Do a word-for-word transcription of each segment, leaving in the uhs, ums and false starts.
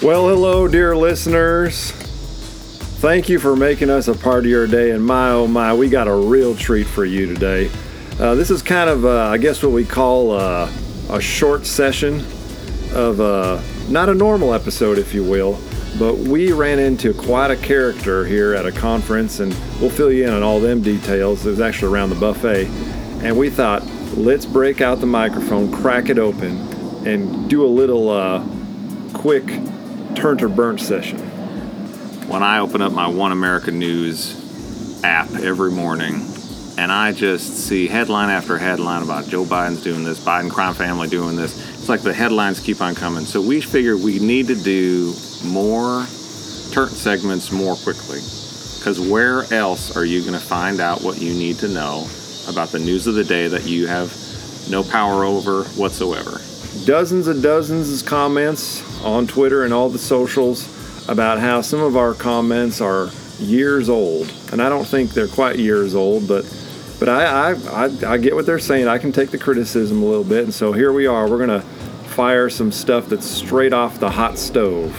Well, hello, dear listeners. Thank you for making us a part of your day, and my, oh my, we got a real treat for you today. Uh, this is kind of, uh, I guess, what we call uh, a short session of uh, not a normal episode, if you will, but we ran into quite a character here at a conference, and we'll fill you in on all them details. It was actually around the buffet, and we thought, let's break out the microphone, crack it open, and do a little uh, quick turn to burnt session. When I open up my One America News app every morning, and I just see headline after headline about Joe Biden's doing this, Biden crime family doing this, it's like the headlines keep on coming. So we figured we need to do more turn segments more quickly, because where else are you going to find out what you need to know about the news of the day that you have no power over whatsoever? Dozens and dozens of comments on Twitter and all the socials about how some of our comments are years old, and I don't think they're quite years old, but but I I, I, I get what they're saying. I can take the criticism a little bit, and so here we are. We're gonna fire some stuff that's straight off the hot stove.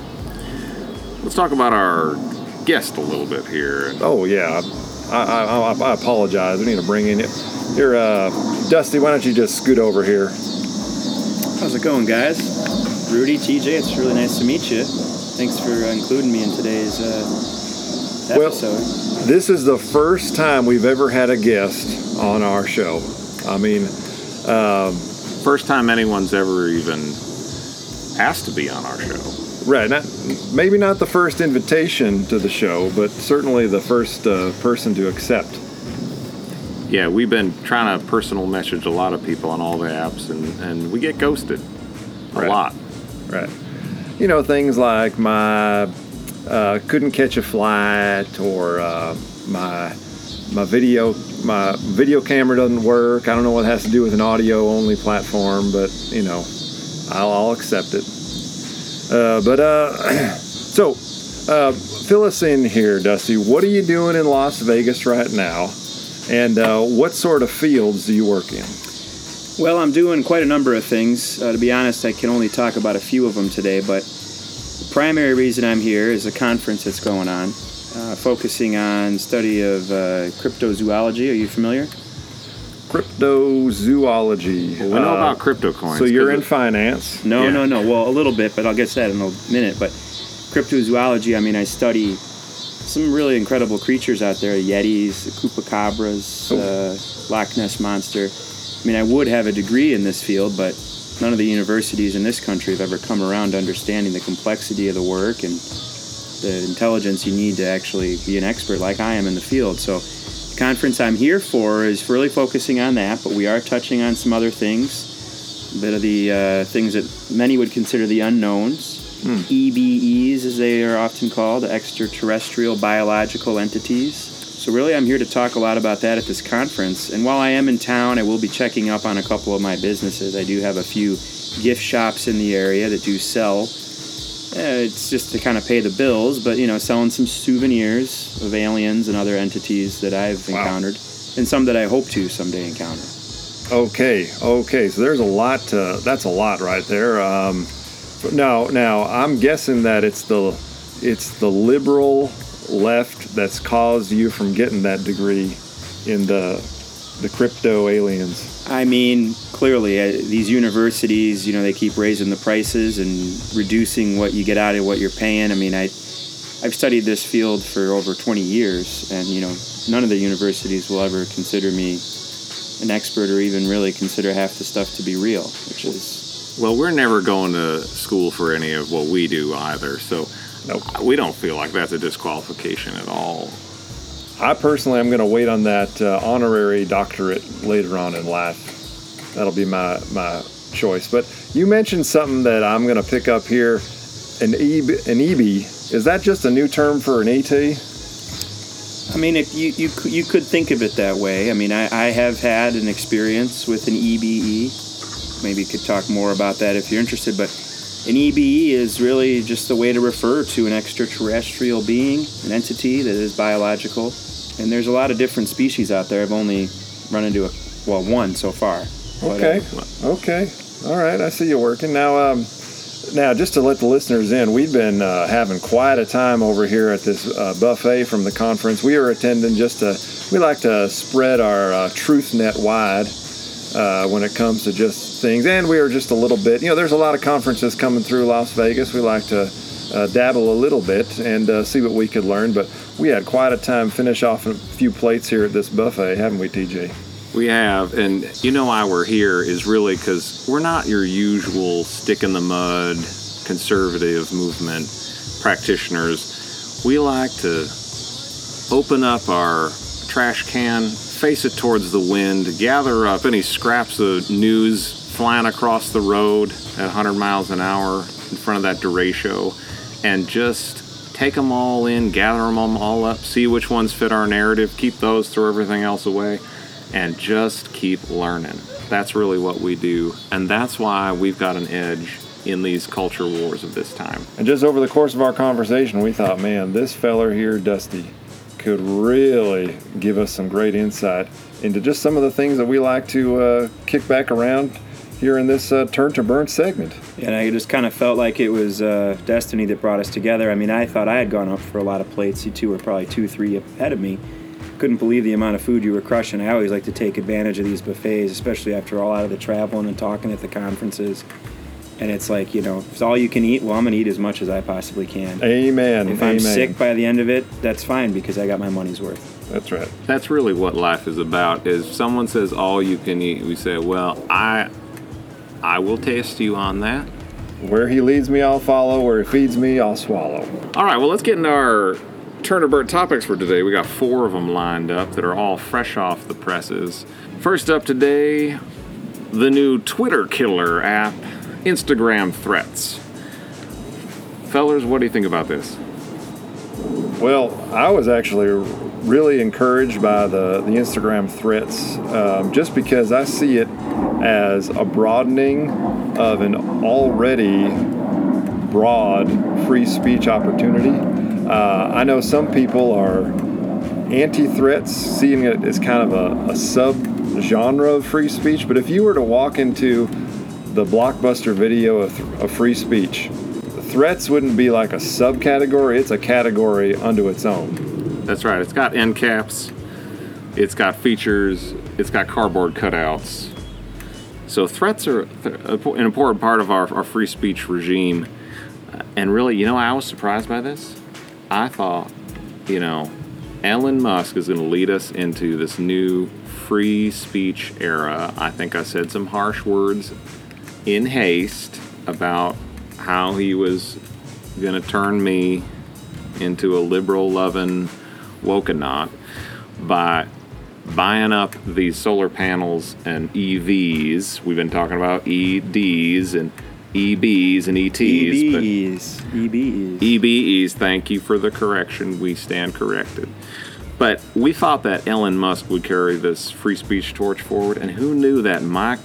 Let's talk about our guest a little bit here. Oh yeah, I I, I, I apologize. We need to bring in here, uh, Dusty. Why don't you just scoot over here? How's it going, guys? Rudy, T J, it's really nice to meet you. Thanks for uh, including me in today's uh, episode. Well, this is the first time we've ever had a guest on our show. I mean, um, first time anyone's ever even asked to be on our show. Right. Not, maybe not the first invitation to the show, but certainly the first uh, person to accept. Yeah, we've been trying to personal message a lot of people on all the apps, and, and we get ghosted a right. lot. Right. You know, things like my uh, couldn't catch a flight, or uh, my my video my video camera doesn't work. I don't know what it has to do with an audio only platform, but you know, I'll, I'll accept it. Uh, but uh, so uh, fill us in here, Dusty. What are you doing in Las Vegas right now, and uh, what sort of fields do you work in? Well, I'm doing quite a number of things. Uh, to be honest, I can only talk about a few of them today, but the primary reason I'm here is a conference that's going on, uh, focusing on study of uh, cryptozoology. Are you familiar? Cryptozoology. Well, we know uh, about crypto coins. So you're in finance? No, yeah. no, no. Well, a little bit, but I'll get to that in a minute. But cryptozoology, I mean, I study some really incredible creatures out there, yetis, chupacabras, uh, Loch Ness Monster. I mean, I would have a degree in this field, but none of the universities in this country have ever come around to understanding the complexity of the work and the intelligence you need to actually be an expert like I am in the field. So the conference I'm here for is really focusing on that, but we are touching on some other things, a bit of the uh, things that many would consider the unknowns, hmm. E B Es as they are often called, extraterrestrial biological entities. So really, I'm here to talk a lot about that at this conference. And while I am in town, I will be checking up on a couple of my businesses. I do have a few gift shops in the area that do sell. Uh, it's just to kind of pay the bills, but, you know, selling some souvenirs of aliens and other entities that I've wow. encountered, and some that I hope to someday encounter. Okay, okay. So there's a lot to, that's a lot right there. Um, now, now, I'm guessing that it's the, it's the liberal left that's caused you from getting that degree in the the crypto aliens. I mean, clearly, uh, these universities, you know, they keep raising the prices and reducing what you get out of what you're paying. I mean, I, I've studied this field for over twenty years, and, you know, none of the universities will ever consider me an expert or even really consider half the stuff to be real, which is... Well, we're never going to school for any of what we do either, so... Nope. We don't feel like that's a disqualification at all. I personally am going to wait on that uh, honorary doctorate later on in life. That'll be my, my choice. But you mentioned something that I'm going to pick up here, an E B. An E B. Is that just a new term for an E T? I mean, if you, you, you could think of it that way. I mean, I, I have had an experience with an E B E. Maybe you could talk more about that if you're interested, but... An E B E is really just a way to refer to an extraterrestrial being, an entity that is biological. And there's a lot of different species out there. I've only run into, a, well, one so far. Okay, but, uh, okay. All right, I see you working. Now, um, Now, just to let the listeners in, we've been uh, having quite a time over here at this uh, buffet from the conference. We are attending just to, we like to spread our uh, truth net wide uh, when it comes to just things. And we are just a little bit, you know, there's a lot of conferences coming through Las Vegas. We like to uh, dabble a little bit and uh, see what we could learn. But we had quite a time finish off a few plates here at this buffet, haven't we, T J? We have, and you know why we're here is really because we're not your usual stick-in-the-mud conservative movement practitioners. We like to open up our trash can, face it towards the wind, gather up any scraps of news flying across the road at one hundred miles an hour in front of that derecho, and just take them all in, gather them all up, see which ones fit our narrative, keep those, throw everything else away, and just keep learning. That's really what we do, and that's why we've got an edge in these culture wars of this time. And just over the course of our conversation, we thought, man, this feller here, Dusty, could really give us some great insight into just some of the things that we like to uh, kick back around here in this uh, Turn to Burn segment. Yeah, and I just kind of felt like it was uh, destiny that brought us together. I mean, I thought I had gone up for a lot of plates. You two were probably two, three ahead of me. Couldn't believe the amount of food you were crushing. I always like to take advantage of these buffets, especially after all out of the traveling and talking at the conferences. And it's like, you know, if it's all you can eat, well, I'm going to eat as much as I possibly can. Amen. If Amen. I'm sick by the end of it, that's fine because I got my money's worth. That's right. That's really what life is about. Is someone says all you can eat, we say, well, I I will test you on that. Where he leads me, I'll follow. Where he feeds me, I'll swallow. All right, well, let's get into our Turn to Burn topics for today. We got four of them lined up that are all fresh off the presses. First up today, the new Twitter killer app, Instagram Threats. Fellers, what do you think about this? Well, I was actually really encouraged by the, the Instagram Threats um, just because I see it as a broadening of an already broad free speech opportunity. Uh, I know some people are anti-threats, seeing it as kind of a, a sub-genre of free speech, but if you were to walk into the Blockbuster video of, th- of free speech, threats wouldn't be like a subcategory, it's a category unto its own. That's right. It's got end caps, it's got features, it's got cardboard cutouts. So threats are an important part of our, our free speech regime. And really, you know, I was surprised by this. I thought, you know, Elon Musk is going to lead us into this new free speech era. I think I said some harsh words in haste about how he was going to turn me into a liberal-loving wokenaut by buying up these solar panels and E Vs. We've been talking about E Ds and E Bs and E Ts. E Bs. E Bs. E B Es, thank you for the correction. We stand corrected. But we thought that Elon Musk would carry this free speech torch forward, and who knew that Mike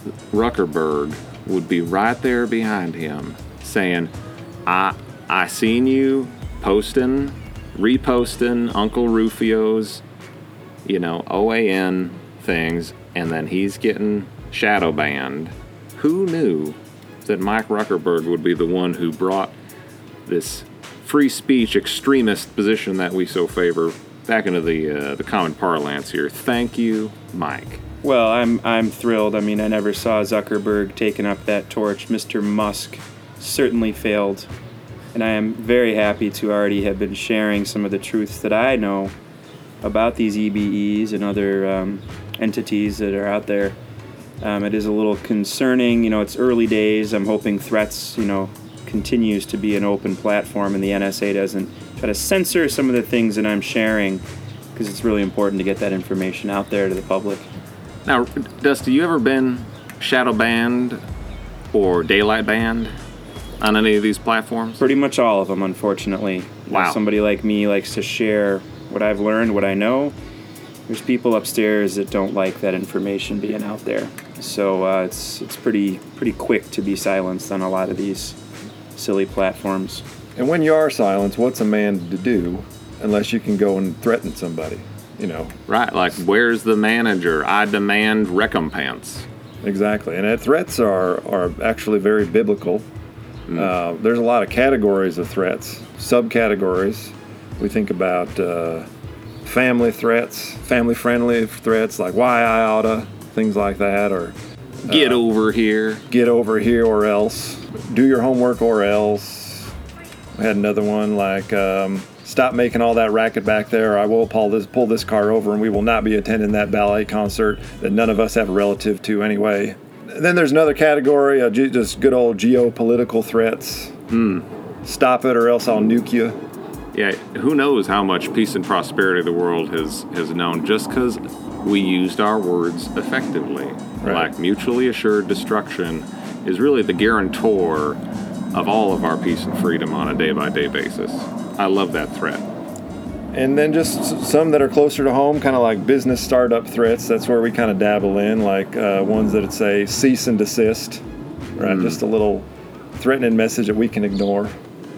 Zuckerberg would be right there behind him saying, I I seen you posting, reposting Uncle Rufio's, you know, O A N things, and then he's getting shadow banned. Who knew that Mike Zuckerberg would be the one who brought this free speech extremist position that we so favor back into the uh, the common parlance here? Thank you, Mike. Well, I'm I'm thrilled. I mean, I never saw Zuckerberg taking up that torch. Mister Musk certainly failed. And I am very happy to already have been sharing some of the truths that I know about these E B Es and other um, entities that are out there. Um, it is a little concerning. You know, it's early days. I'm hoping Threats, you know, continues to be an open platform and the N S A doesn't try to censor some of the things that I'm sharing, because it's really important to get that information out there to the public. Now, Dusty, you ever been shadow banned or daylight banned on any of these platforms? Pretty much all of them, unfortunately. Wow. If somebody like me likes to share what I've learned, what I know, there's people upstairs that don't like that information being out there. So uh, it's it's pretty pretty quick to be silenced on a lot of these silly platforms. And when you are silenced, what's a man to do unless you can go and threaten somebody, you know? Right, like, where's the manager? I demand recompense. Exactly. And uh, threats are, are actually very biblical. Mm. Uh, there's a lot of categories of threats, subcategories. We think about uh, family threats, family-friendly threats like why I oughta, things like that, or Get uh, over here. get over here or else, do your homework or else. We had another one like um, stop making all that racket back there, or I will pull this, pull this car over and we will not be attending that ballet concert that none of us have a relative to anyway. And then there's another category of ge- just good old geopolitical threats. Mm. Stop it or else I'll nuke you. Yeah, who knows how much peace and prosperity the world has, has known just because we used our words effectively. Right. Like mutually assured destruction is really the guarantor of all of our peace and freedom on a day-by-day basis. I love that threat. And then just s- some that are closer to home, kind of like business startup threats. That's where we kind of dabble in, like uh, ones that say cease and desist, right? Mm. Just a little threatening message that we can ignore.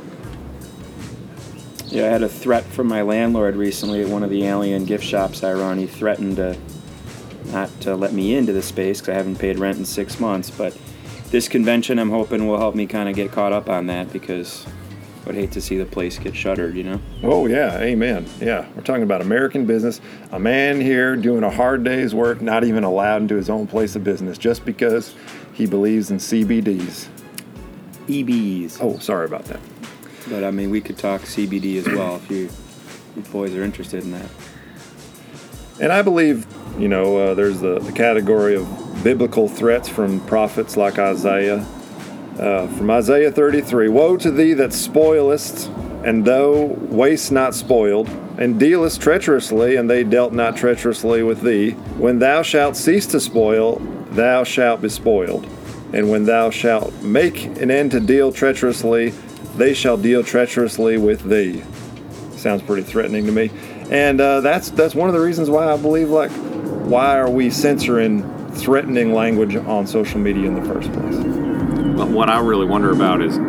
Yeah, I had a threat from my landlord recently at one of the alien gift shops I run. He threatened to not to let me into the space because I haven't paid rent in six months. But this convention, I'm hoping, will help me kind of get caught up on that because I would hate to see the place get shuttered, you know? Oh, yeah, amen. Yeah, we're talking about American business. A man here doing a hard day's work, not even allowed into his own place of business just because he believes in C B Ds. E Bs. Oh, sorry about that. But, I mean, we could talk C B D as well if you, you boys are interested in that. And I believe, you know, uh, there's the, the category of biblical threats from prophets like Isaiah. Uh, from Isaiah thirty-three, woe to thee that spoilest, and thou wast not spoiled, and dealest treacherously, and they dealt not treacherously with thee. When thou shalt cease to spoil, thou shalt be spoiled. And when thou shalt make an end to deal treacherously, they shall deal treacherously with thee. Sounds pretty threatening to me. And uh, that's that's one of the reasons why I believe, like, why are we censoring threatening language on social media in the first place? But what I really wonder about is,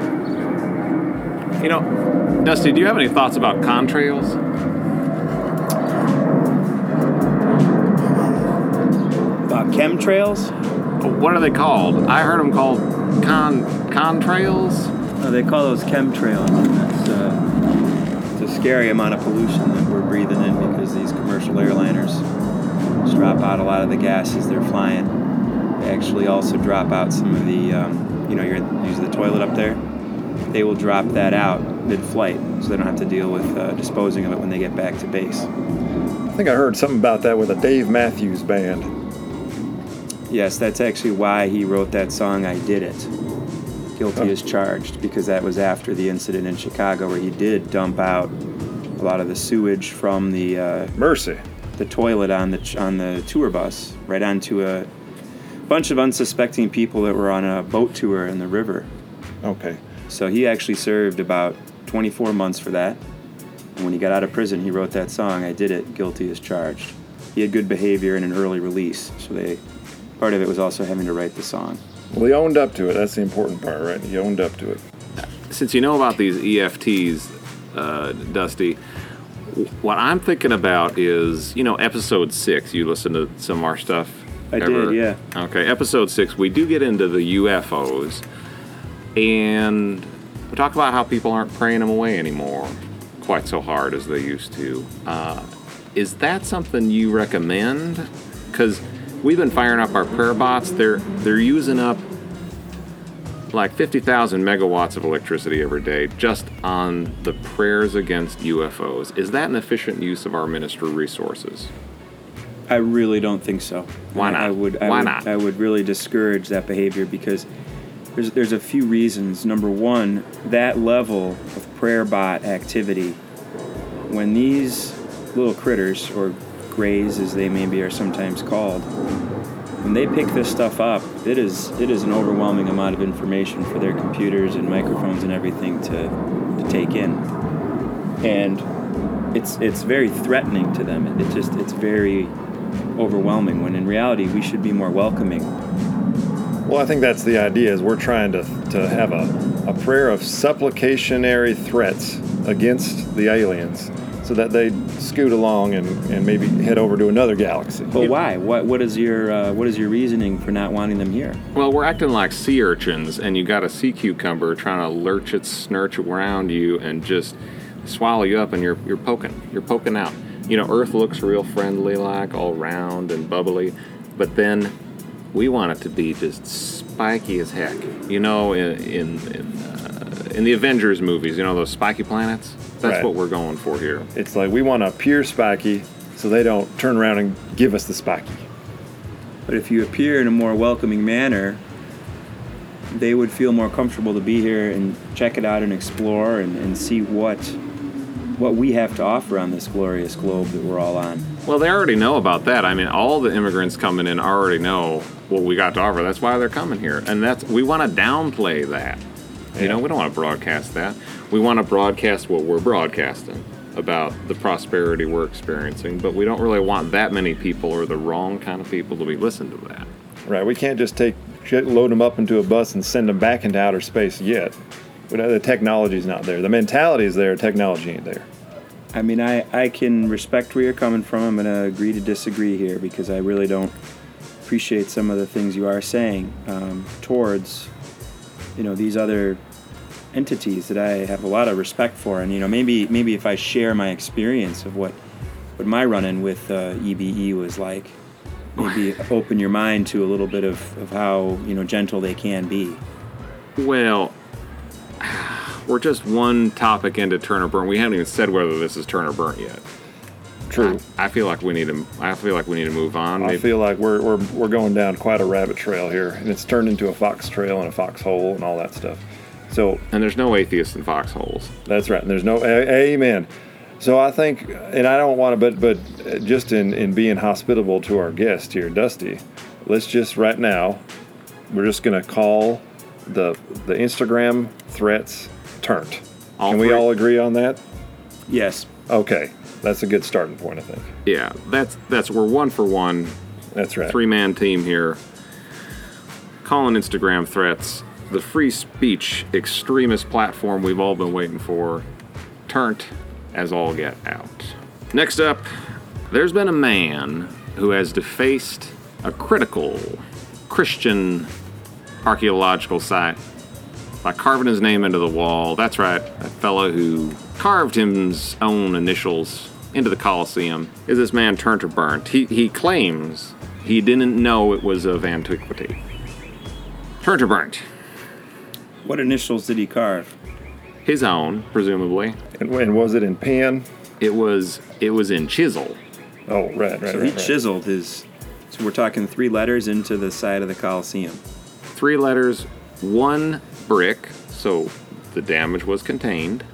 you know, Dusty, do you have any thoughts about contrails? About chemtrails? What are they called? I heard them called con contrails. Oh, they call those chemtrails. And that's, uh, it's a scary amount of pollution that we're breathing in because these commercial airliners just drop out a lot of the gases they're flying. They actually also drop out some of the, um, you know, you're using the toilet up there. They will drop that out mid-flight so they don't have to deal with uh, disposing of it when they get back to base. I think I heard something about that with a Dave Matthews Band. Yes, that's actually why he wrote that song, I Did It. Guilty Oh. as charged, because that was after the incident in Chicago where he did dump out a lot of the sewage from the uh, Mercy. the toilet on the ch- on the tour bus right onto a bunch of unsuspecting people that were on a boat tour in the river. Okay. So he actually served about twenty-four months for that. And when he got out of prison, he wrote that song, I Did It, Guilty as Charged. He had good behavior and an early release, so they part of it was also having to write the song. Well, he owned up to it. That's the important part, right? He owned up to it. Since you know about these E F Ts, uh, Dusty, what I'm thinking about is, you know, episode six. You listen to some of our stuff? I ever? did, yeah. Okay, episode six, we do get into the U F Os, and we talk about how people aren't praying them away anymore quite so hard as they used to. Uh, is that something you recommend? Because we've been firing up our prayer bots. They're they're using up like fifty thousand megawatts of electricity every day just on the prayers against U F Os. Is that an efficient use of our ministry resources? I really don't think so. Why not? I would. I Why would, not? I would really discourage that behavior because there's there's a few reasons. Number one, that level of prayer bot activity, when these little critters, or grays as they maybe are sometimes called, when they pick this stuff up, it is it is an overwhelming amount of information for their computers and microphones and everything to to take in, and it's it's very threatening to them. It just it's very overwhelming, when in reality we should be more welcoming. Well, I think that's the idea, is we're trying to to have a, a prayer of supplicationary threats against the aliens. so that they scoot along and, and maybe head over to another galaxy. But why? What what is your uh, what is your reasoning for not wanting them here? Well, we're acting like sea urchins, and you got a sea cucumber trying to lurch its snurch around you and just swallow you up, and you're you're poking, you're poking out. You know, Earth looks real friendly, like all round and bubbly, but then we want it to be just spiky as heck. You know, in in in, uh, in the Avengers movies, you know those spiky planets. That's Right. what we're going for here. It's like we want a pure spiky, so they don't turn around and give us the spiky. But if you appear in a more welcoming manner, they would feel more comfortable to be here and check it out and explore and, and see what what we have to offer on this glorious globe that we're all on. Well, they already know about that. I mean, all the immigrants coming in already know what we got to offer. That's why they're coming here, and that's we want to downplay that. You know, we don't want to broadcast that. We want to broadcast what we're broadcasting about the prosperity we're experiencing, but we don't really want that many people or the wrong kind of people to be listening to that. Right, we can't just take load them up into a bus and send them back into outer space yet. The technology's not there. The mentality is there. Technology ain't there. I mean, I, I can respect where you're coming from. I'm going to agree to disagree here because I really don't appreciate some of the things you are saying um, towards, you know, these other entities that I have a lot of respect for. And, you know, maybe maybe if I share my experience of what, what my run-in with uh, E B E was like, maybe open your mind to a little bit of, of how, you know, gentle they can be. Well, we're just one topic into Turner Burnt. We haven't even said whether this is Turner Burnt yet. True. I, I feel like we need to. I feel like we need to move on. I Maybe- feel like we're, we're we're going down quite a rabbit trail here, and it's turned into a fox trail and a foxhole and all that stuff. So and there's no atheists in foxholes. that's right. And there's no a- amen. So I think, and I don't want to, but but just in, in being hospitable to our guest here, Dusty, let's just right now, we're just gonna call the the Instagram threats turnt. All Can we three? all agree on that? Yes. Okay, that's a good starting point, I think. Yeah, that's that's we're one for one. That's right. Three man team here. Calling Instagram threats the free speech extremist platform we've all been waiting for. Turnt as all get out. Next up, there's been a man who has defaced a critical Christian archaeological site by carving his name into the wall. That's right, that fellow who carved his own initials into the Colosseum is this man Turner Burnt. He, he claims he didn't know it was of antiquity. Turner Burnt. What initials did he carve? His own, presumably. And, and was it in pen? It was it was in chisel. Oh, right, right, So right. he right. chiseled his. So we're talking three letters into the side of the Colosseum. Three letters, one brick, so the damage was contained.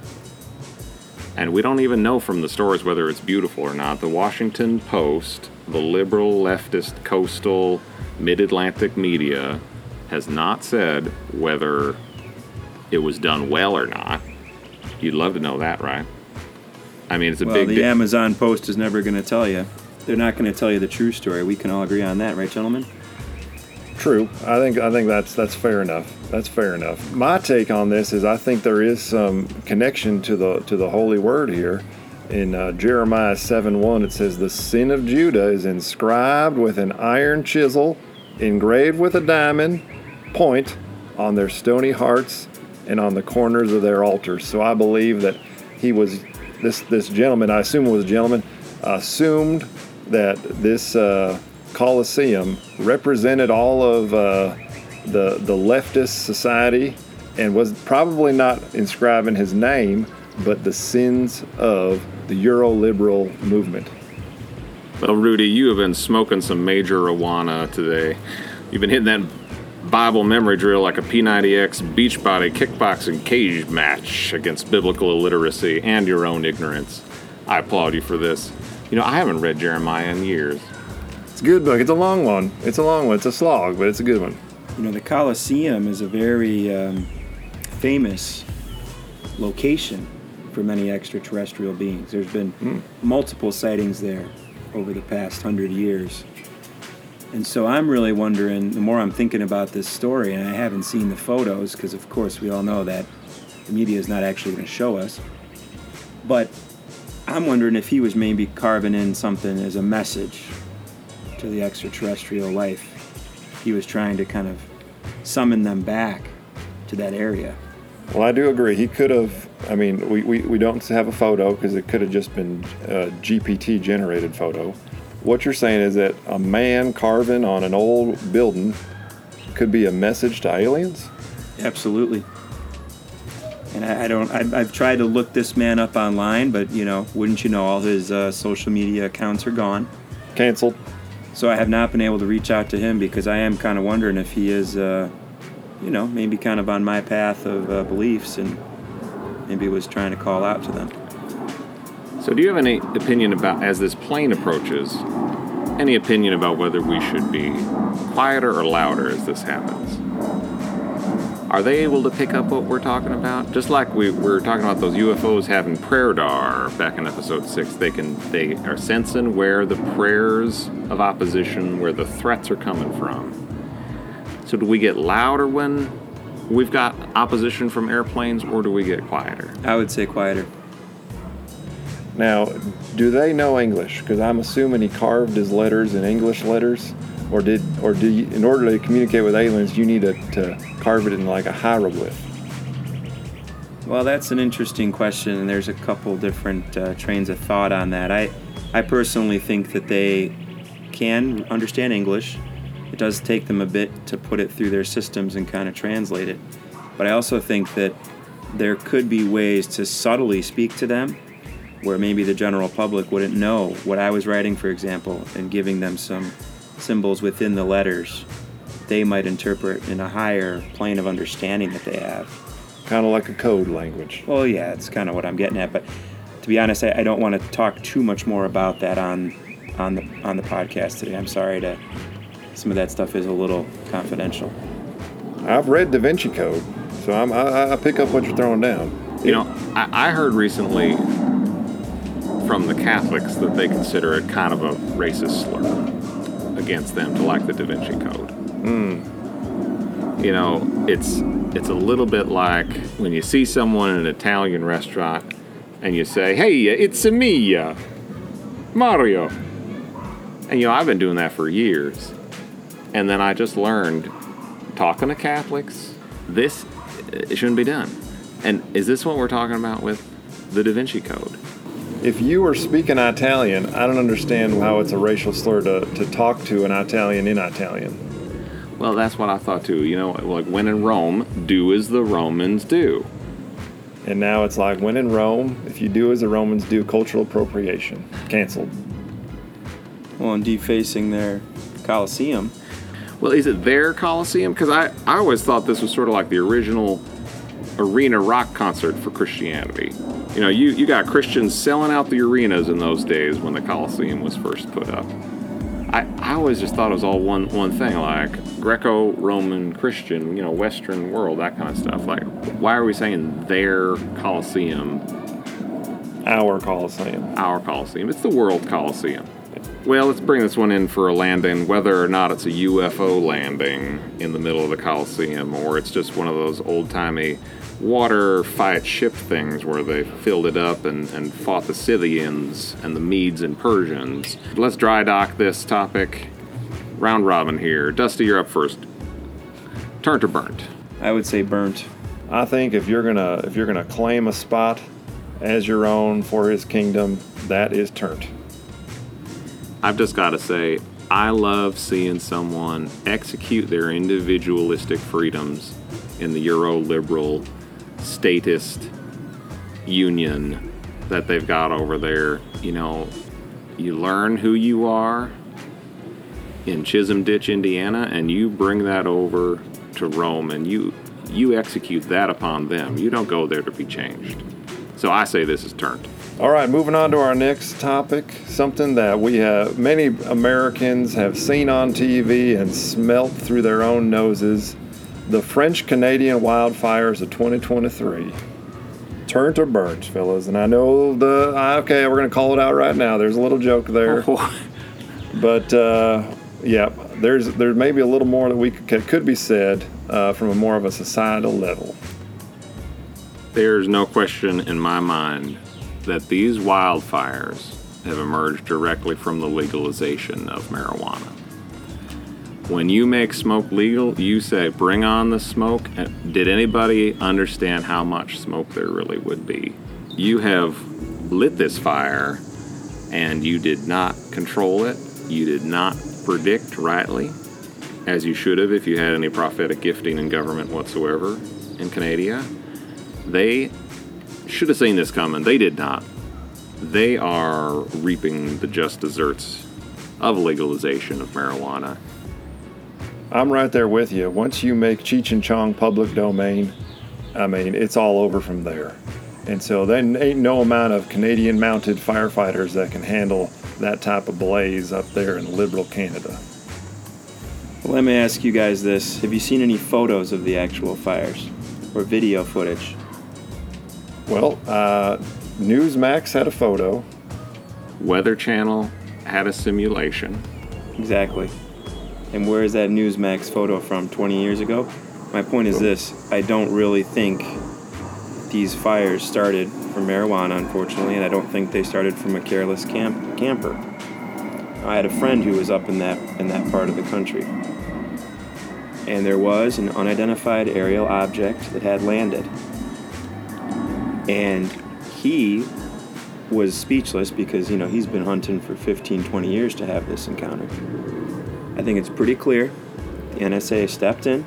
And we don't even know from the stories whether it's beautiful or not. The Washington Post, the liberal, leftist, coastal, mid-Atlantic media, has not said whether it was done well or not. You'd love to know that, right? I mean, it's a Well, big... the di- Amazon Post is never going to tell you. They're not going to tell you the true story. We can all agree on that, right, gentlemen? True. I think I think that's that's fair enough. That's fair enough. My take on this is I think there is some connection to the to the Holy Word here. In uh, Jeremiah seven one, it says, "The sin of Judah is inscribed with an iron chisel, engraved with a diamond point on their stony hearts and on the corners of their altars." So I believe that he was this this gentleman. I assume it was a gentleman. Assumed that this. Uh, Colosseum represented all of uh, the the leftist society and was probably not inscribing his name, but the sins of the Euro-liberal movement. Well, Rudy, you have been smoking some major marijuana today. You've been hitting that Bible memory drill like a P ninety X Beachbody kickboxing cage match against biblical illiteracy and your own ignorance. I applaud you for this. You know, I haven't read Jeremiah in years. It's a good book. It's a long one. It's a long one. It's a slog, but it's a good one. You know, the Colosseum is a very um, famous location for many extraterrestrial beings. There's been Mm. multiple sightings there over the past hundred years. And so I'm really wondering, the more I'm thinking about this story, and I haven't seen the photos, because of course we all know that the media is not actually going to show us, but I'm wondering if he was maybe carving in something as a message to the extraterrestrial life. He was trying to kind of summon them back to that area. Well, I do agree. He could have, I mean, we, we, we don't have a photo because it could have just been a G P T-generated photo. What you're saying is that a man carving on an old building could be a message to aliens? Absolutely. And I, I don't, I've, I've tried to look this man up online, but, you know, wouldn't you know, all his uh, social media accounts are gone. Canceled. So I have not been able to reach out to him because I am kind of wondering if he is, uh, you know, maybe kind of on my path of uh, beliefs and maybe was trying to call out to them. So do you have any opinion about, as this plane approaches, any opinion about whether we should be quieter or louder as this happens? Are they able to pick up what we're talking about? Just like we, we were talking about those U F Os having prayer dar back in episode six, they can they are sensing where the prayers of opposition, where the threats are coming from. So do we get louder when we've got opposition from airplanes, or do we get quieter? I would say quieter. Now, do they know English? Because I'm assuming he carved his letters in English letters, or did, or do you, in order to communicate with aliens, you need to, to carve it in like a hieroglyph? Well, that's an interesting question, and there's a couple different uh, trains of thought on that. I, I personally think that they can understand English. It does take them a bit to put it through their systems and kind of translate it. But I also think that there could be ways to subtly speak to them where maybe the general public wouldn't know what I was writing, for example, and giving them some symbols within the letters they might interpret in a higher plane of understanding that they have. Kind of like a code language. Well, yeah, it's kind of what I'm getting at. But to be honest, I, I don't want to talk too much more about that on on the on the podcast today. I'm sorry to. Some of that stuff is a little confidential. I've read Da Vinci Code, so I'm, I, I pick up what you're throwing down. You know, I, I heard recently from the Catholics that they consider it kind of a racist slur against them to like the Da Vinci Code. Mm. You know, it's it's a little bit like when you see someone in an Italian restaurant and you say, "Hey, it's me, uh, Mario." And, you know, I've been doing that for years. And then I just learned, talking to Catholics, this it shouldn't be done. And is this what we're talking about with the Da Vinci Code? If you were speaking Italian, I don't understand how it's a racial slur to, to talk to an Italian in Italian. Well, that's what I thought too. You know, like when in Rome, do as the Romans do. And now it's like, when in Rome, if you do as the Romans do, cultural appropriation. Canceled. Well, and defacing their Colosseum. Well, is it their Colosseum? Because I, I always thought this was sort of like the original arena rock concert for Christianity. You know, you, you got Christians selling out the arenas in those days when the Colosseum was first put up. I, I always just thought it was all one one thing, like Greco-Roman Christian, you know, Western world, that kind of stuff. Like, why are we saying their Colosseum? Our Colosseum. Our Colosseum. It's the World Colosseum. Well, let's bring this one in for a landing, whether or not it's a U F O landing in the middle of the Colosseum, or it's just one of those old-timey water fight ship things where they filled it up and, and fought the Scythians and the Medes and Persians. Let's dry dock this topic. Round robin here. Dusty, you're up first. Turnt or burnt? I would say burnt. I think if you're gonna if you're gonna claim a spot as your own for his kingdom, that is turnt. I've just got to say, I love seeing someone execute their individualistic freedoms in the Euro-liberal statist union that they've got over there. You know, you learn who you are in Chisholm Ditch, Indiana, and you bring that over to Rome, and you you execute that upon them. You don't go there to be changed. So I say this is turnt. All right, moving on to our next topic, something that we have, many Americans have seen on T V and smelt through their own noses, the French-Canadian wildfires of twenty twenty-three. Turnt or burnt, fellas? And I know the, okay, we're going to call it out right now. There's a little joke there. Oh. But, uh, yeah, there's there may be a little more that we could, could be said uh, from a more of a societal level. There's no question in my mind that these wildfires have emerged directly from the legalization of marijuana. When you make smoke legal, you say, bring on the smoke. Did anybody understand how much smoke there really would be? You have lit this fire, and you did not control it. You did not predict rightly, as you should have if you had any prophetic gifting in government whatsoever in Canada. They should have seen this coming. They did not. They are reaping the just desserts of legalization of marijuana. I'm right there with you. Once you make Cheech and Chong public domain, I mean, it's all over from there. And so there ain't no amount of Canadian-mounted firefighters that can handle that type of blaze up there in liberal Canada. Well, let me ask you guys this. Have you seen any photos of the actual fires or video footage? Well, uh, Newsmax had a photo. Weather Channel had a simulation. Exactly. And where is that Newsmax photo from? twenty years ago? My point is this. I don't really think these fires started from marijuana, unfortunately, and I don't think they started from a careless camp- camper. I had a friend who was up in that in that part of the country. And there was an unidentified aerial object that had landed. And he was speechless because, you know, he's been hunting for fifteen, twenty years to have this encounter. I think it's pretty clear. The N S A stepped in.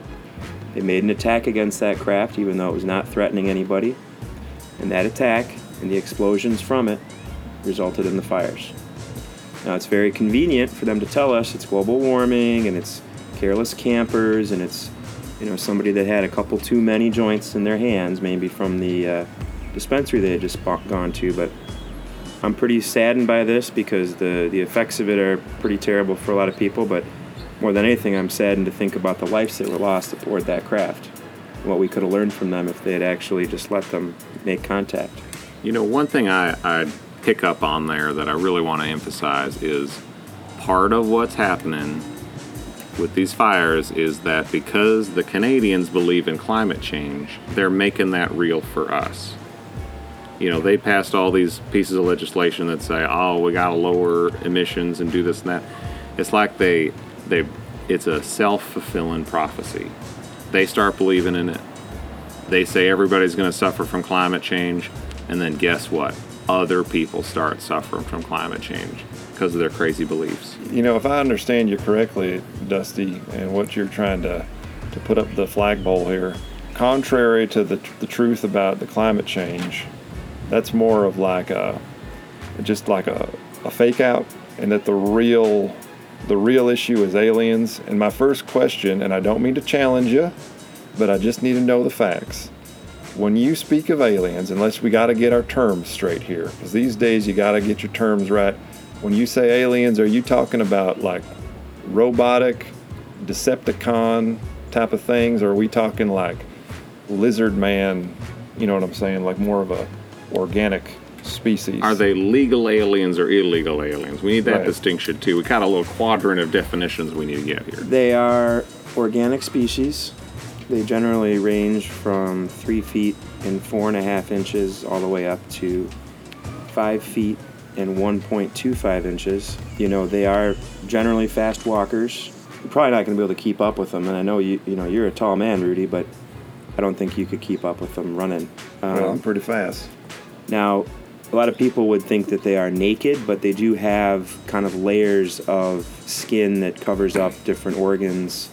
They made an attack against that craft, even though it was not threatening anybody. And that attack and the explosions from it resulted in the fires. Now, it's very convenient for them to tell us it's global warming and it's careless campers and it's, you know, somebody that had a couple too many joints in their hands, maybe from the uh, dispensary they had just gone to. But I'm pretty saddened by this because the, the effects of it are pretty terrible for a lot of people. But more than anything, I'm saddened to think about the lives that were lost aboard that craft and what we could have learned from them if they had actually just let them make contact. You know, one thing I, I pick up on there that I really want to emphasize is part of what's happening with these fires is that because the Canadians believe in climate change, they're making that real for us. You know, they passed all these pieces of legislation that say, oh, we got to lower emissions and do this and that. It's like they, they, it's a self-fulfilling prophecy. They start believing in it. They say everybody's going to suffer from climate change. And then guess what? Other people start suffering from climate change because of their crazy beliefs. You know, if I understand you correctly, Dusty, and what you're trying to, to put up the flagpole here, contrary to the, the truth about the climate change, that's more of like a, just like a, a fake out, and that the real, the real issue is aliens. And my first question, and I don't mean to challenge you, but I just need to know the facts. When you speak of aliens, unless we got to get our terms straight here, because these days you got to get your terms right. When you say aliens, are you talking about like robotic, Decepticon type of things, or are we talking like lizard man, you know what I'm saying, like more of a organic species? Are they legal aliens or illegal aliens? We need that Right. distinction too. We got a little quadrant of definitions we need to get here. They are organic species. They generally range from three feet and four and a half inches all the way up to five feet and one point two five inches. You know, they are generally fast walkers. You're probably not going to be able to keep up with them. And I know you, you know, you're a tall man, Rudy, but I don't think you could keep up with them running. Um, Well, I'm pretty fast. Now, a lot of people would think that they are naked, but they do have kind of layers of skin that covers up different organs.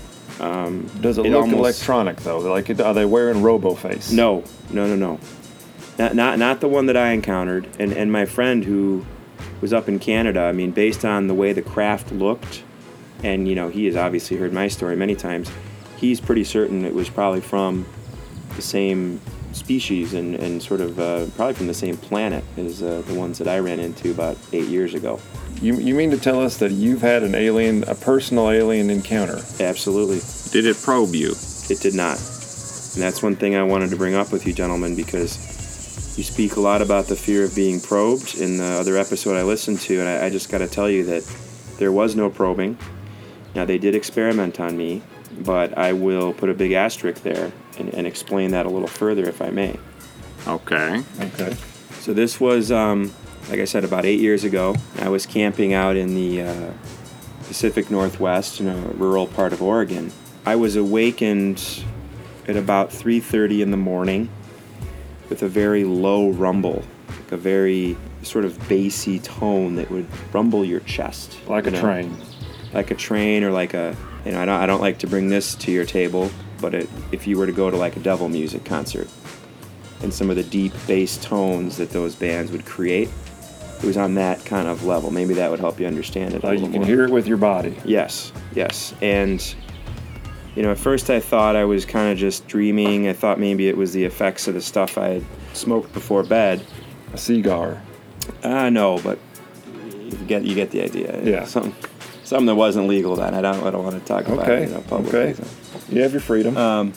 Um, Does it, it look almost- electronic though? Like, are they wearing RoboFace? No, no, no, no. Not, not, not the one that I encountered. And, and my friend who was up in Canada, I mean, based on the way the craft looked, and, you know, he has obviously heard my story many times, he's pretty certain it was probably from the same species and, and sort of uh, probably from the same planet as uh, the ones that I ran into about eight years ago. You you mean to tell us that you've had an alien, a personal alien encounter? Absolutely. Did it probe you? It did not. And that's one thing I wanted to bring up with you, gentlemen, because you speak a lot about the fear of being probed in the other episode I listened to, and I, I just got to tell you that there was no probing. Now, they did experiment on me, but I will put a big asterisk there and, and explain that a little further, if I may. Okay. Okay. So this was, um, like I said, about eight years ago. I was camping out in the uh, Pacific Northwest in a rural part of Oregon. I was awakened at about three thirty in the morning with a very low rumble, like a very sort of bassy tone that would rumble your chest. Like a you know? train. Like a train or like a, you know, I don't, I don't like to bring this to your table, but it, if you were to go to like a devil music concert and some of the deep bass tones that those bands would create, it was on that kind of level. Maybe that would help you understand it a Like little you can more. hear it with your body. Yes, yes. And, you know, at first I thought I was kind of just dreaming. I thought maybe it was the effects of the stuff I had smoked before bed. A cigar. Uh, no, but you get you get the idea. Yeah. Something, something that wasn't legal then. I don't I don't want to talk about Okay. it, you know, publicly. Okay. You have your freedom. Um,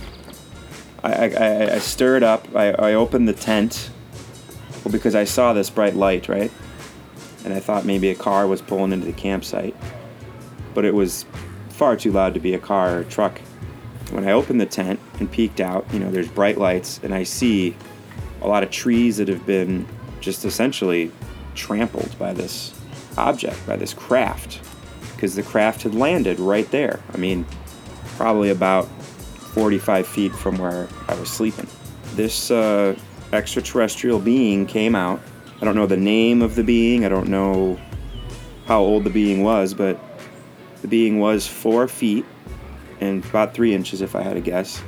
I, I, I stirred up. I, I opened the tent, well, because I saw this bright light, right? And I thought maybe a car was pulling into the campsite. But it was far too loud to be a car or a truck. When I opened the tent and peeked out, you know, there's bright lights, and I see a lot of trees that have been just essentially trampled by this object, by this craft, because the craft had landed right there. I mean, probably about forty-five feet from where I was sleeping. This uh, extraterrestrial being came out. I don't know the name of the being. I don't know how old the being was, but the being was four feet and about three inches, if I had to guess,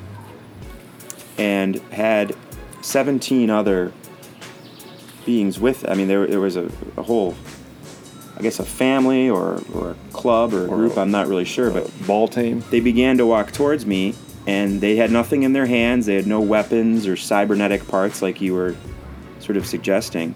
and had seventeen other beings with it. I mean, there there was a, a whole, I guess, a family or, or a club or a group, I'm not really sure, but Ball team. they began to walk towards me, and they had nothing in their hands. They had no weapons or cybernetic parts like you were sort of suggesting.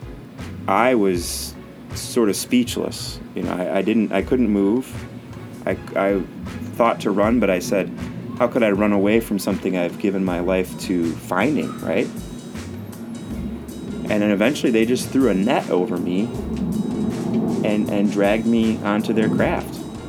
I was sort of speechless. You know, I, I didn't, I couldn't move. I, I thought to run, but I said, how could I run away from something I've given my life to finding, right? And then eventually they just threw a net over me and and dragged me onto their craft.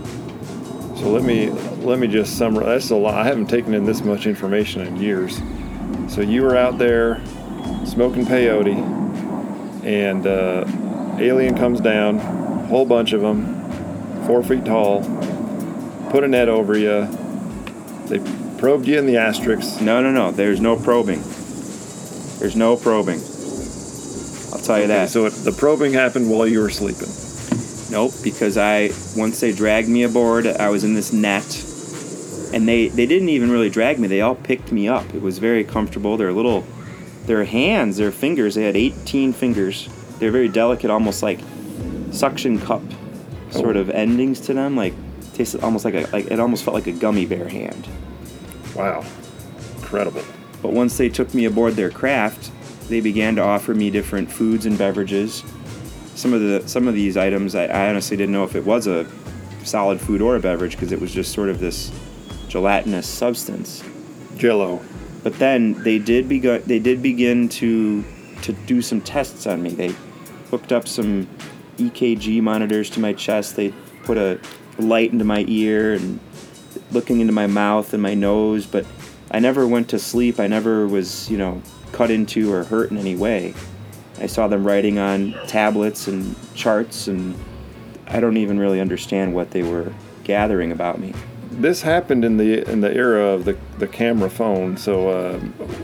So let me let me just summarize. That's a lot. I haven't taken in this much information in years. So you were out there smoking peyote, and uh, alien comes down, a whole bunch of them, four feet tall, put a net over you. They probed you in the asterisk. No, no, no. There's no probing. There's no probing. I'll tell you that. So it, the probing happened while you were sleeping. Nope, because I once they dragged me aboard, I was in this net, and they, they didn't even really drag me. They all picked me up. It was very comfortable. Their little, their hands, their fingers. They had eighteen fingers. They're very delicate, almost like suction cup sort of endings to them. Like tasted almost like a like it almost felt like a gummy bear hand. Wow, incredible. But once they took me aboard their craft, they began to offer me different foods and beverages. Some of the some of these items, I, I honestly didn't know if it was a solid food or a beverage because it was just sort of this gelatinous substance. Jello. But then they did begin they did begin to to do some tests on me. They hooked up some E K G monitors to my chest. They put a light into my ear and looking into my mouth and my nose. But I never went to sleep. I never was, you know, cut into or hurt in any way. I saw them writing on tablets and charts, and I don't even really understand what they were gathering about me. This happened in the in the era of the, the camera phone. So uh,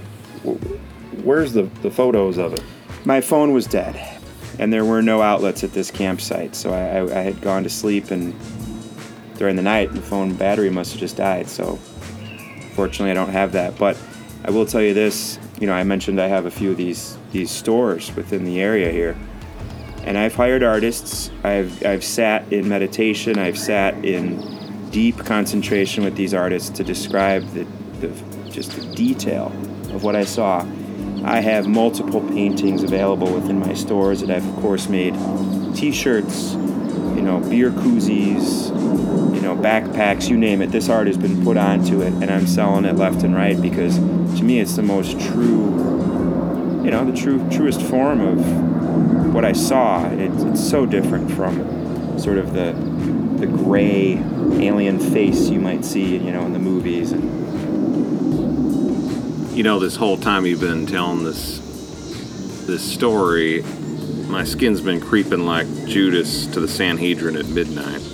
where's the, the photos of it? My phone was dead, and there were no outlets at this campsite. So I, I, I had gone to sleep, and during the night, the phone battery must have just died. So fortunately, I don't have that. But I will tell you this. You know, I mentioned I have a few of these these stores within the area here, and I've hired artists. I've I've sat in meditation. I've sat in deep concentration with these artists to describe the, the just the detail of what I saw. I have multiple paintings available within my stores that I've of course made T-shirts, you know, beer koozies, you know, backpacks, you name it. This art has been put onto it, and I'm selling it left and right because to me it's the most true, you know, the true truest form of what I saw. It, it's so different from sort of the the gray alien face you might see, you know, in the movies. And you know, this whole time you've been telling this this story, my skin's been creeping like Judas to the Sanhedrin at midnight.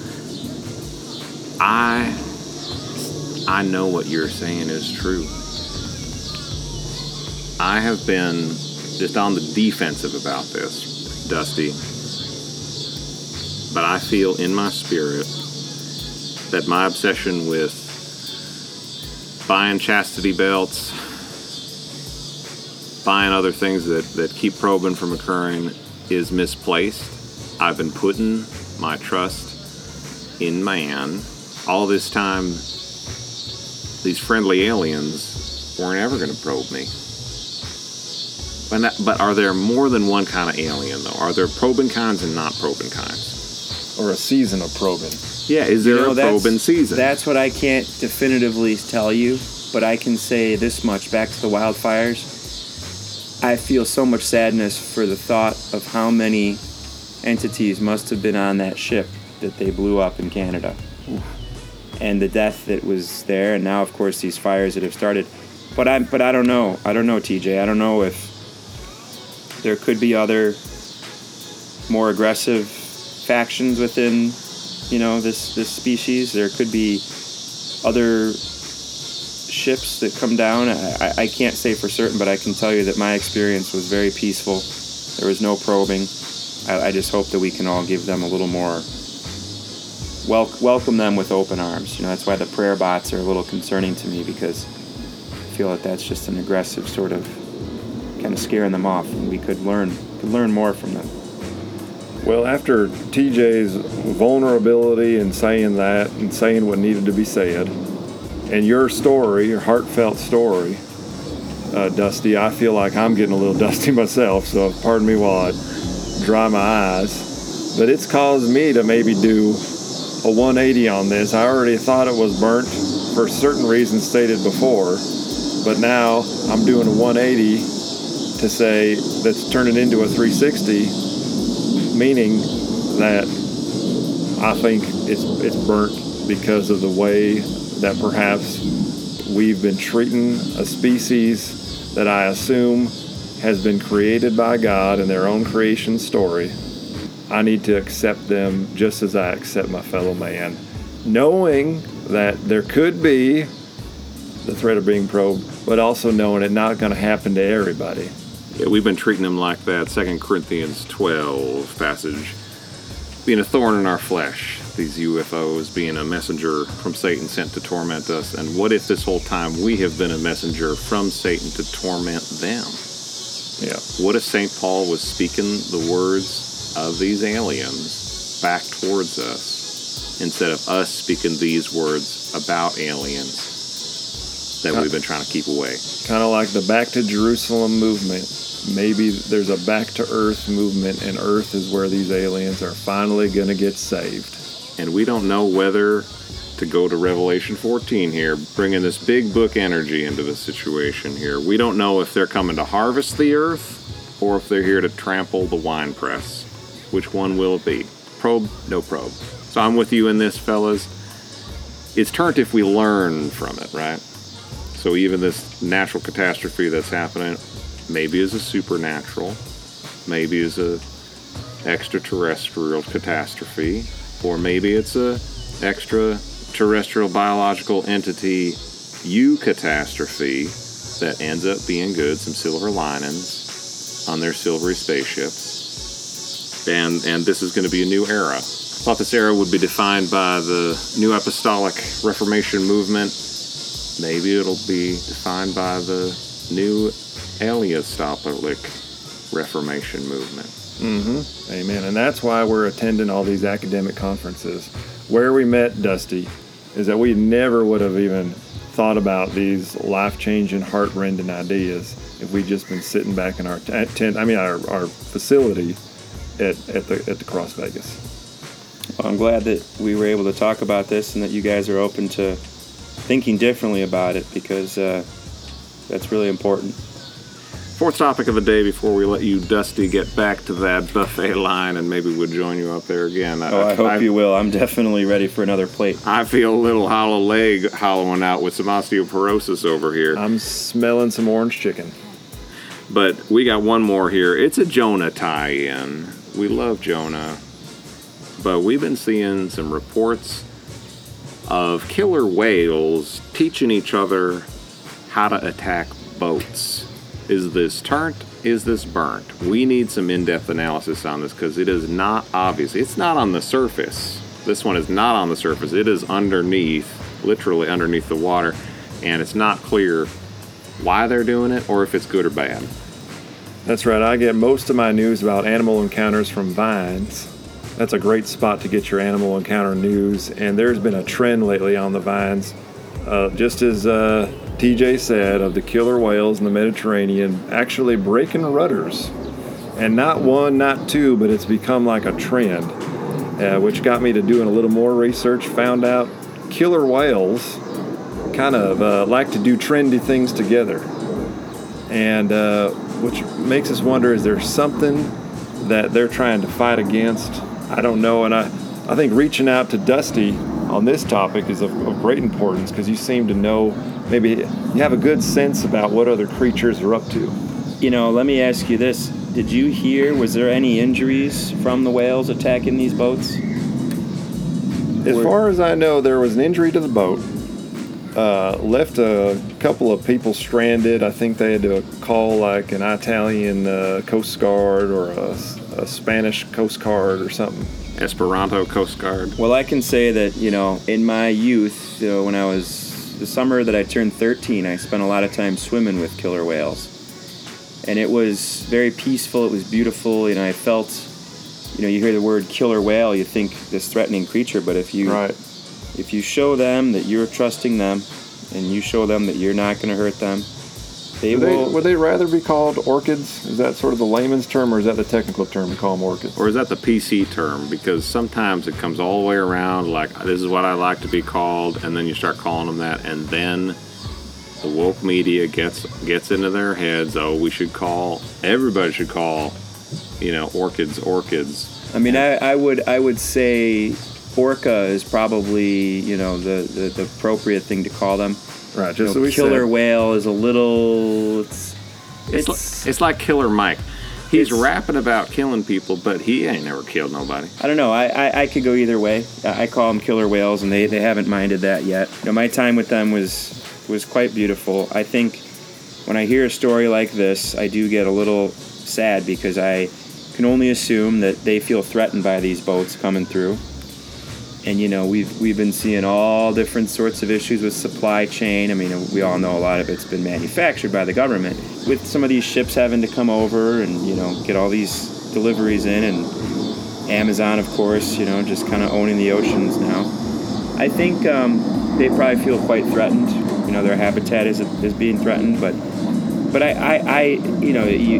I I know what you're saying is true. I have been just on the defensive about this, Dusty. But I feel in my spirit that my obsession with buying chastity belts, buying other things that, that keep probing from occurring is misplaced. I've been putting my trust in man. All this time, these friendly aliens weren't ever going to probe me. But, not, but are there more than one kind of alien, though? Are there probing kinds and not probing kinds? Or a season of probing? Yeah, is there You know, a that's- probing season? That's what I can't definitively tell you, but I can say this much. Back to the wildfires, I feel so much sadness for the thought of how many entities must have been on that ship that they blew up in Canada. Oof. And the death that was there, and now, of course, these fires that have started. But I, but I don't know. I don't know, T J. I don't know if there could be other more aggressive factions within, you know, this this species. There could be other ships that come down. I, I, I can't say for certain, but I can tell you that my experience was very peaceful. There was no probing. I, I just hope that we can all give them a little more, wel- welcome them with open arms. You know, that's why the prayer bots are a little concerning to me, because I feel that that's just an aggressive sort of kind of scaring them off, and we could learn could learn more from them. Well, after T J's vulnerability and saying that and saying what needed to be said, and your story, your heartfelt story, uh, Dusty, I feel like I'm getting a little dusty myself, so pardon me while I dry my eyes. But it's caused me to maybe do a one eighty on this. I already thought it was burnt for certain reasons stated before, but now I'm doing a one eighty to say that's turning into a three sixty, meaning that I think it's it's burnt because of the way that perhaps we've been treating a species that I assume has been created by God in their own creation story. I need to accept them just as I accept my fellow man, knowing that there could be the threat of being probed, but also knowing it's not going to happen to everybody. Yeah, we've been treating them like that Second Corinthians twelve passage, being a thorn in our flesh, these U F Os being a messenger from Satan sent to torment us. And what if this whole time we have been a messenger from Satan to torment them? Yeah. What if Saint Paul was speaking the words of these aliens back towards us instead of us speaking these words about aliens that we've been trying to keep away? Kind of like the Back to Jerusalem movement. Maybe there's a back to earth movement, and earth is where these aliens are finally going to get saved. And we don't know whether to go to Revelation fourteen here, bringing this big book energy into the situation here. We don't know if they're coming to harvest the earth or if they're here to trample the winepress. Which one will it be? Probe? No probe. So I'm with you in this, fellas. It's turned if we learn from it, right? So even this natural catastrophe that's happening, maybe is a supernatural, maybe is a extraterrestrial catastrophe, or maybe it's a extraterrestrial biological entity eucatastrophe that ends up being good, some silver linings on their silvery spaceships. And and this is going to be a new era. I thought this era would be defined by the New Apostolic Reformation movement. Maybe it'll be defined by the New Apostolic Reformation movement. Mm-hmm. Amen. And that's why we're attending all these academic conferences. Where we met Dusty is that we never would have even thought about these life-changing, heart-rending ideas if we'd just been sitting back in our tent, I mean our, our facility at, at the at the Cross Vegas. Well, I'm glad that we were able to talk about this and that you guys are open to thinking differently about it, because uh, that's really important. Fourth topic of the day before we let you, Dusty, get back to that buffet line, and maybe we'll join you up there again. Oh, I, I hope I, you will. I'm definitely ready for another plate. I feel a little hollow leg hollowing out with some osteoporosis over here. I'm smelling some orange chicken. But we got one more here. It's a Jonah tie-in. We love Jonah. But we've been seeing some reports of killer whales teaching each other how to attack boats. Is this turnt? Is this burnt? We need some in-depth analysis on this because it is not obvious. It's not on the surface. This one is not on the surface. It is underneath, literally underneath the water, and it's not clear why they're doing it or if it's good or bad. That's right. I get most of my news about animal encounters from Vines. That's a great spot to get your animal encounter news, and there's been a trend lately on the Vines, uh, just as uh, T J said, of the killer whales in the Mediterranean actually breaking rudders. And not one, not two, but it's become like a trend, uh, which got me to doing a little more research, found out killer whales kind of uh, like to do trendy things together. And uh, which makes us wonder, is there something that they're trying to fight against? I don't know, and I, I think reaching out to Dusty on this topic is of, of great importance because you seem to know, maybe you have a good sense about what other creatures are up to. You know, let me ask you this. Did you hear, was there any injuries from the whales attacking these boats? As Or- far as I know, there was an injury to the boat. Uh, left a couple of people stranded. I think they had to call like an Italian uh, Coast Guard or a, a Spanish Coast Guard or something. Esperanto Coast Guard. Well, I can say that, you know, in my youth, you know, when I was, the summer that I turned thirteen, I spent a lot of time swimming with killer whales. And it was very peaceful, it was beautiful, you know, I felt, you know, you hear the word killer whale, you think this threatening creature, but if you... Right. If you show them that you're trusting them, and you show them that you're not going to hurt them, they Would they, will. would they rather be called orchids? Is that sort of the layman's term, or is that the technical term to call them orchids? Or is that the P C term? Because sometimes it comes all the way around, like, this is what I like to be called, and then you start calling them that, and then the woke media gets gets into their heads, oh, we should call, everybody should call, you know, orchids orchids. I mean, I, I would I would say orca is probably, you know, the, the, the appropriate thing to call them. Right, You just know, as we killer said. whale is a little. It's. It's, It's. like, it's like Killer Mike. He's It's- rapping about killing people, but he ain't never killed nobody. I don't know. I, I, I could go either way. I I call them killer whales, and they, they haven't minded that yet. You know, my time with them was was quite beautiful. I think when I hear a story like this, I do get a little sad because I can only assume that they feel threatened by these boats coming through. And you know, we've we've been seeing all different sorts of issues with supply chain. I mean, we all know a lot of it's been manufactured by the government. With some of these ships having to come over and, you know, get all these deliveries in, and Amazon, of course, you know, just kind of owning the oceans now. I think um, they probably feel quite threatened. You know, their habitat is is being threatened, but but I, I, I you know, you,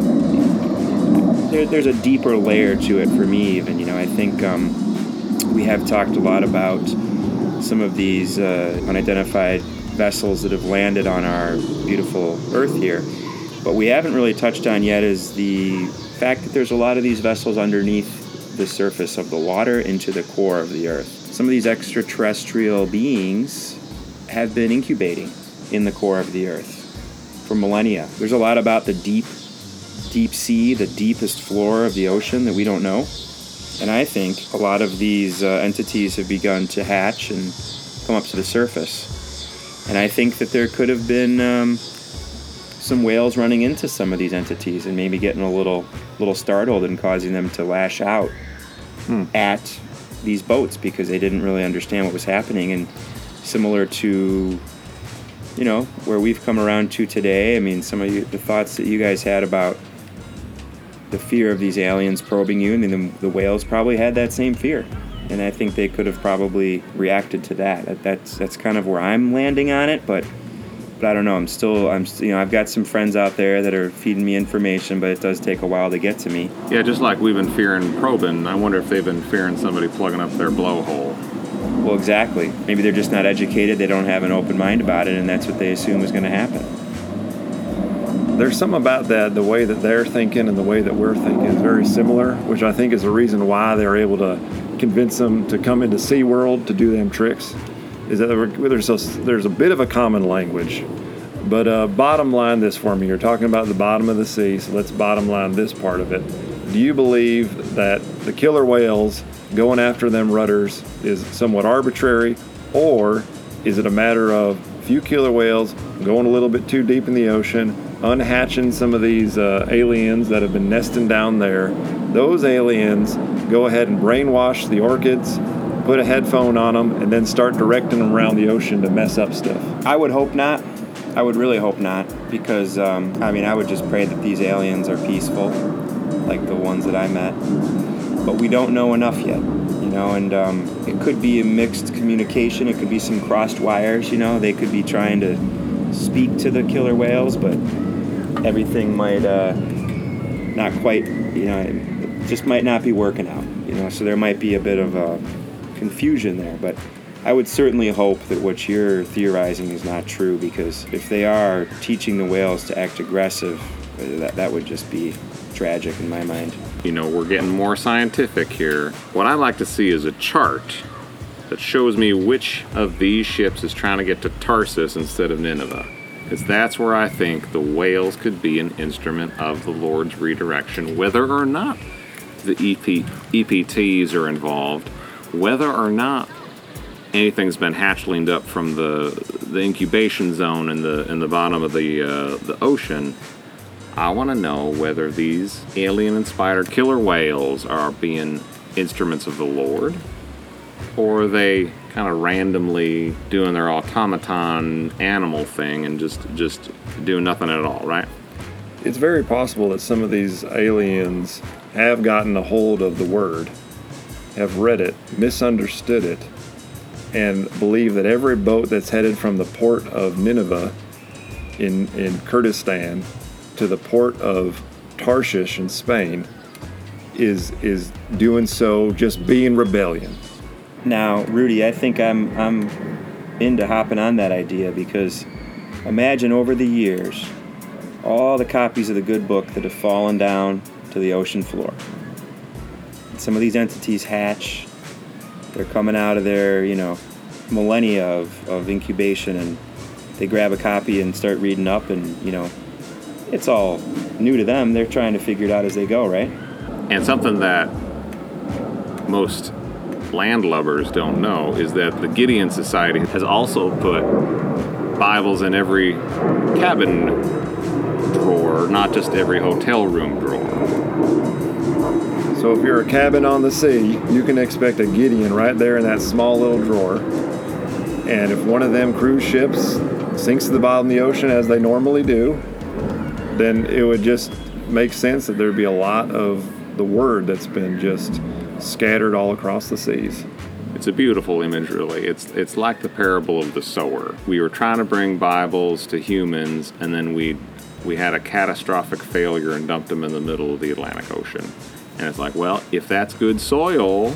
there, there's a deeper layer to it for me. Even, you know, I think. Um, We have talked a lot about some of these uh, unidentified vessels that have landed on our beautiful Earth here. But we haven't really touched on yet is the fact that there's a lot of these vessels underneath the surface of the water into the core of the Earth. Some of these extraterrestrial beings have been incubating in the core of the Earth for millennia. There's a lot about the deep, deep sea, the deepest floor of the ocean that we don't know. And I think a lot of these uh, entities have begun to hatch and come up to the surface. And I think that there could have been um, some whales running into some of these entities and maybe getting a little little startled and causing them to lash out hmm. at these boats because they didn't really understand what was happening. And similar to, you know, where we've come around to today, I mean, some of you, the thoughts that you guys had about the fear of these aliens probing you, I mean, the, the whales probably had that same fear. And I think they could have probably reacted to that. that. That's that's kind of where I'm landing on it, but but I don't know. I'm still, I'm you know, I've got some friends out there that are feeding me information, but it does take a while to get to me. Yeah, just like we've been fearing probing, I wonder if they've been fearing somebody plugging up their blowhole. Well, exactly. Maybe they're just not educated. They don't have an open mind about it, and that's what they assume is going to happen. There's something about that, the way that they're thinking and the way that we're thinking is very similar, which I think is the reason why they're able to convince them to come into SeaWorld to do them tricks, is that there's a, there's a bit of a common language. But uh, bottom line this for me. You're talking about the bottom of the sea, so let's bottom line this part of it. Do you believe that the killer whales going after them rudders is somewhat arbitrary, or is it a matter of a few killer whales going a little bit too deep in the ocean, unhatching some of these uh, aliens that have been nesting down there? Those aliens go ahead and brainwash the orchids, put a headphone on them, and then start directing them around the ocean to mess up stuff. I would hope not. I would really hope not, because, um, I mean, I would just pray that these aliens are peaceful, like the ones that I met. But we don't know enough yet, you know, and um, it could be a mixed communication. It could be some crossed wires, you know. They could be trying to speak to the killer whales, but everything might uh, not quite, you know, it just might not be working out, you know. So there might be a bit of uh, confusion there, but I would certainly hope that what you're theorizing is not true, because if they are teaching the whales to act aggressive, that, that would just be tragic in my mind. You know, we're getting more scientific here. What I like to see is a chart that shows me which of these ships is trying to get to Tarsus instead of Nineveh. Because that's where I think the whales could be an instrument of the Lord's redirection, whether or not the E P, E P Ts are involved, whether or not anything's been hatchlined up from the the incubation zone in the in the bottom of the uh, the ocean. I want to know whether these alien-inspired killer whales are being instruments of the Lord, or are they kind of randomly doing their automaton animal thing and just just doing nothing at all, right? It's very possible that some of these aliens have gotten a hold of the Word, have read it, misunderstood it, and believe that every boat that's headed from the port of Nineveh in, in Kurdistan to the port of Tarshish in Spain is is doing so just being rebellion. Now, Rudy, I think I'm I'm into hopping on that idea, because imagine over the years all the copies of the good book that have fallen down to the ocean floor. Some of these entities hatch. They're coming out of their, you know, millennia of, of incubation, and they grab a copy and start reading up, and, you know, it's all new to them. They're trying to figure it out as they go, right? And something that most landlubbers don't know is that the Gideon Society has also put Bibles in every cabin drawer, not just every hotel room drawer. So if you're a cabin on the sea, you can expect a Gideon right there in that small little drawer. And if one of them cruise ships sinks to the bottom of the ocean, as they normally do, then it would just make sense that there'd be a lot of the Word that's been just scattered all across the seas. It's a beautiful image, really. It's it's like the parable of the sower. We were trying to bring Bibles to humans, and then we we had a catastrophic failure and dumped them in the middle of the Atlantic Ocean. And it's like, well, if that's good soil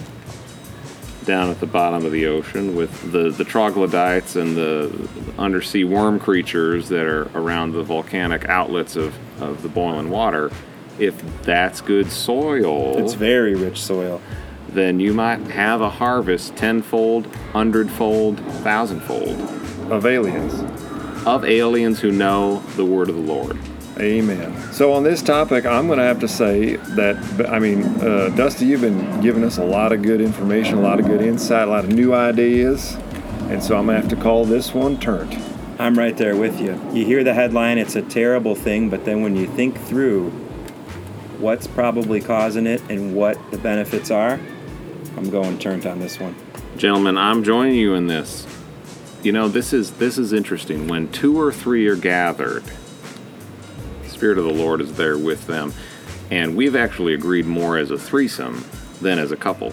down at the bottom of the ocean with the, the troglodytes and the undersea worm creatures that are around the volcanic outlets of, of the boiling water, if that's good soil... It's very rich soil. Then you might have a harvest tenfold, hundredfold, thousandfold. Of aliens. Of aliens who know the word of the Lord. Amen. So on this topic, I'm going to have to say that, I mean, uh, Dusty, you've been giving us a lot of good information, a lot of good insight, a lot of new ideas, and so I'm going to have to call this one turnt. I'm right there with you. You hear the headline, it's a terrible thing, but then when you think through what's probably causing it and what the benefits are, I'm going turnt on this one. Gentlemen, I'm joining you in this. You know, this is this is interesting. When two or three are gathered, Spirit of the Lord is there with them, and we've actually agreed more as a threesome than as a couple,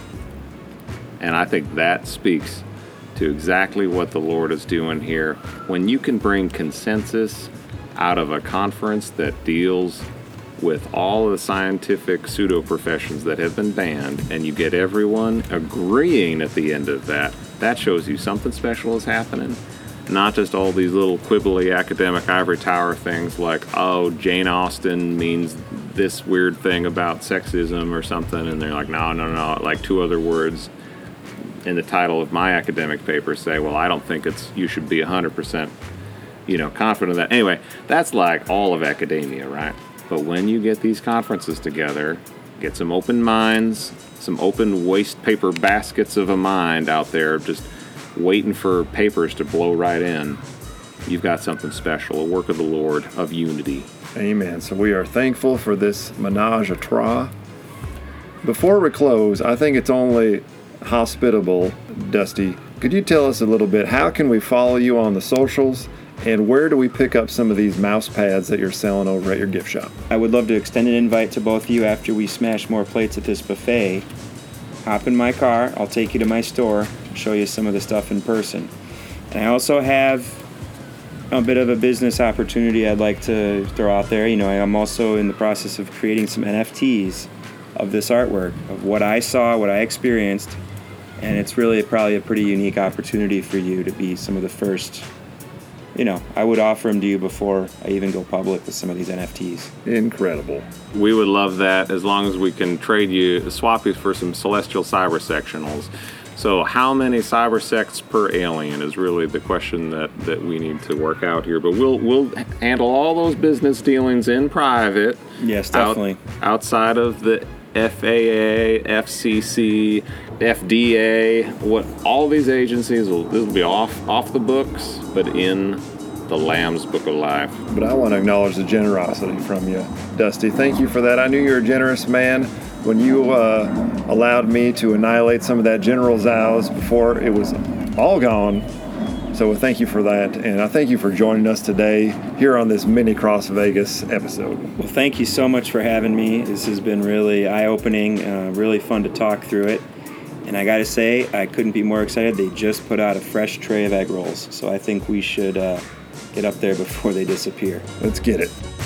and I think that speaks to exactly what the Lord is doing here. When you can bring consensus out of a conference that deals with all of the scientific pseudo professions that have been banned, and you get everyone agreeing at the end of that, that shows you something special is happening. Not just all these little quibbly academic ivory tower things like, oh, Jane Austen means this weird thing about sexism or something, and they're like, no, no, no, like two other words in the title of my academic paper say, well, I don't think it's you should be one hundred percent you know, confident of that. Anyway, that's like all of academia, right? But when you get these conferences together, get some open minds, some open waste paper baskets of a mind out there just waiting for papers to blow right in, you've got something special, a work of the Lord of unity. Amen. So we are thankful for this menage a trois. Before we close, I think it's only hospitable, Dusty, could you tell us a little bit, how can we follow you on the socials, and where do we pick up some of these mouse pads that you're selling over at your gift shop? I would love to extend an invite to both of you after we smash more plates at this buffet. Hop in my car, I'll take you to my store, show you some of the stuff in person. And I also have a bit of a business opportunity I'd like to throw out there. You know, I'm also in the process of creating some N F Ts of this artwork, of what I saw, what I experienced, and it's really probably a pretty unique opportunity for you to be some of the first. You know, I would offer them to you before I even go public with some of these N F Ts. Incredible. We would love that, as long as we can trade you, swap you for some celestial cyber sectionals. So how many cyber sects per alien is really the question that, that we need to work out here. But we'll we'll handle all those business dealings in private. Yes, definitely. Out, outside of the F A A, F C C, F D A, what all these agencies will, this will be off off the books, but in the Lamb's Book of Life. But I want to acknowledge the generosity from you, Dusty. Thank you for that. I knew you were a generous man when you uh, allowed me to annihilate some of that General Zhao's before it was all gone. So thank you for that, and I thank you for joining us today here on this mini Cross Vegas episode. Well, thank you so much for having me. This has been really eye-opening, uh, really fun to talk through it. And I got to say, I couldn't be more excited. They just put out a fresh tray of egg rolls, so I think we should uh, get up there before they disappear. Let's get it.